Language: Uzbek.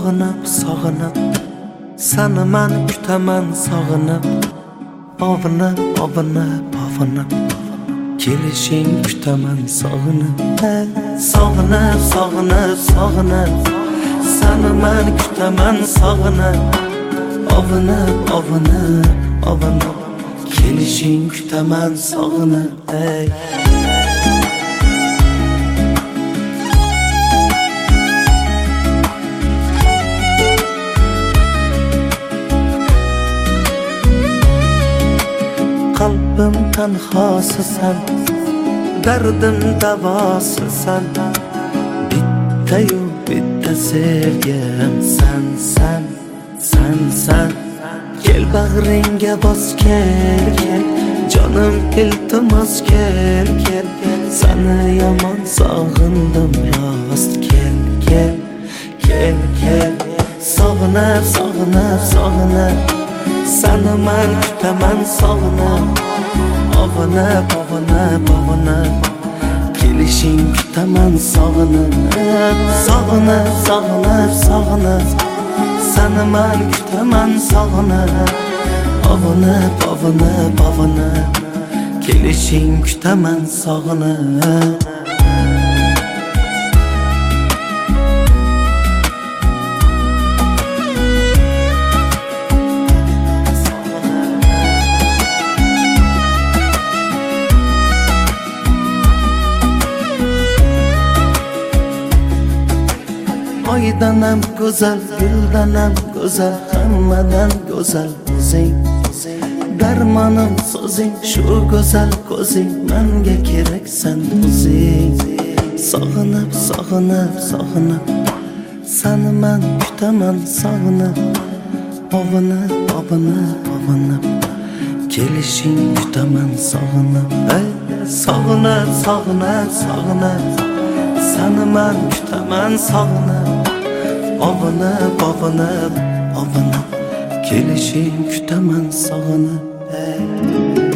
sog'inib, sog'inib, seni men kutaman sog'inib, ovunib, ovunib, ovunib, kelishing kutaman sog'inib, sog'inib, sog'inib, sog'inib, seni men kutaman sog'inib, ovunib, ovunib, ovunib, kelishing kutaman sog'inib, qalbim tanhosi sen, dardim davosi sen, bittayu bitta sevgim sen, sen, sen, sen. Kel bag'ringga bos, kel, kel, jonim iltimos, kel, kel, seni yomon sog'indim rost, kel, kel, kel, kel, sog'inib, sog'inib, sog'inib, seni men kutaman sog'inib, ovunib, ovunib, ovunib, kelishing kutaman sog'inib, sog'inib, sog'inib, sog'inib, seni men kutaman sog'inib, ovunib, ovunib, ovunib, kelishing kutaman sog'inib. Oydan ham go'zal, guldan ham go'zal, hammadan go'zal o'zing, darmonim so'zing, shu go'zal ko'zing, menga keraksan o'zing. Sog'inib, sog'inib, sog'inib, seni men kutaman sog'inib, ovunib, ovunib, ovunib, kelishing kutaman sog'inib, sog'inib, sog'inib, sog'inib, seni men kutaman sog'inib, ovunib, ovunib, ovunib, kelishing kutaman sog'inib.